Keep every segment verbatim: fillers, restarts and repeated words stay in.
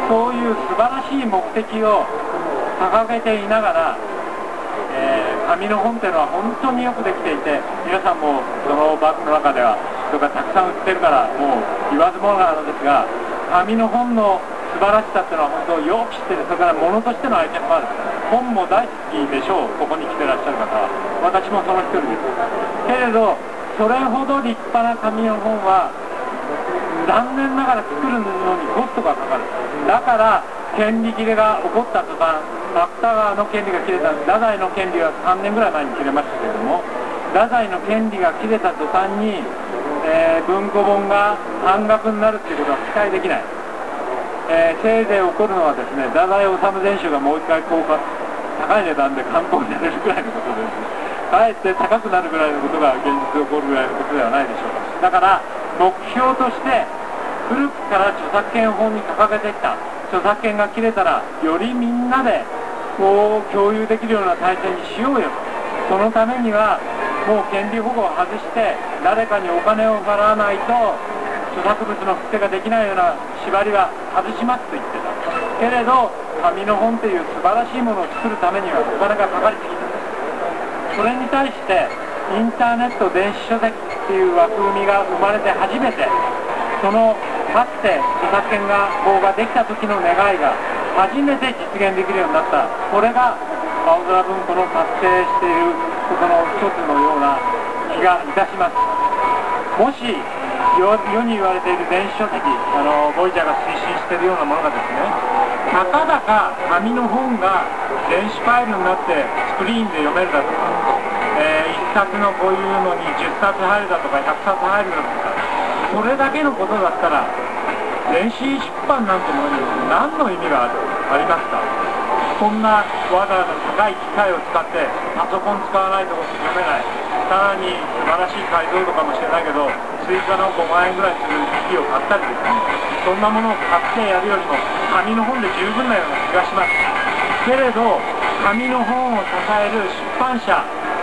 そういう素晴らしい目的を掲げていながら、えー、紙の本っていうのは本当によくできていて、皆さんもそのバッグの中では人がたくさん売ってるからもう言わずもがなのですが、紙の本の素晴らしさっていうのは本当よく知ってる。それから物としてのアイテムもある。本も大好きでしょう、ここに来てらっしゃる方は。私もその一人です。けれどそれほど立派な紙の本は残念ながら作るのにコストがかかる。だから権利切れが起こった途端、芥川の権利が切れた、太宰の権利がさんねんぐらい前に切れましたけれども、太宰の権利が切れた途端に、えー、文庫本が半額になるっていうことは期待できない。えー、せいぜい起こるのはですね、太宰治全集がもう一回高価高い値段で刊行になれるぐらいのことです。かえって高くなるぐらいのことが現実起こるぐらいのことではないでしょうか。だから目標として古くから著作権法に掲げてきた、著作権が切れたらよりみんなでこう共有できるような体制にしようよと。そのためにはもう権利保護を外して誰かにお金を払わないと著作物の複製ができないような縛りは外しますと言ってた。けれど紙の本という素晴らしいものを作るためにはお金がかかりすぎた。それに対してインターネット電子書籍っていう枠組みが生まれて初めて、そのかつて著作権が法ができた時の願いが初めて実現できるようになった。これが青空文庫の達成していることの一つのような気がいたします。もし世, 世に言われている電子書籍、あのボイジャーが推進しているようなものがですね、たかだか紙の本が電子ファイルになってスクリーンで読めるだとか、えー、いっさつのこういうのにじゅっさつ入るだとかひゃくさつ入るだとか、それだけのことだったら電子出版なんてものに何の意味がありますか。こんなわざわざ高い機械を使ってパソコン使わないと読めない、さらに素晴らしい解像度かもしれないけど追加のごまんえんぐらいする機器を買ったりですね、そんなものを買ってやるよりも紙の本で十分なような気がします。けれど紙の本を支える出版社、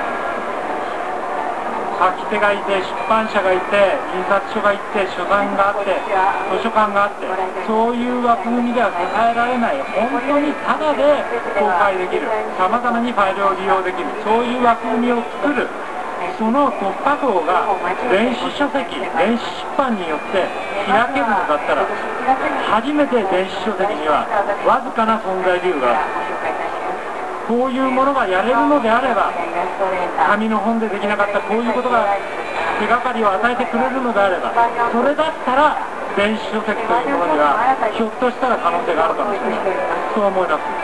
書き手がいて出版社がいて印刷所がいて書山があって図書館があって、そういう枠組みでは支えられない、本当にタダで公開できる、さまざまにファイルを利用できる、そういう枠組みを作る。その突破口が電子書籍、電子出版によって開けるのだったら、初めて電子書籍にはわずかな存在理由がある。こういうものがやれるのであれば、紙の本でできなかったこういうことが手がかりを与えてくれるのであれば、それだったら電子書籍というものにはひょっとしたら可能性があるかもしれない、そう思います。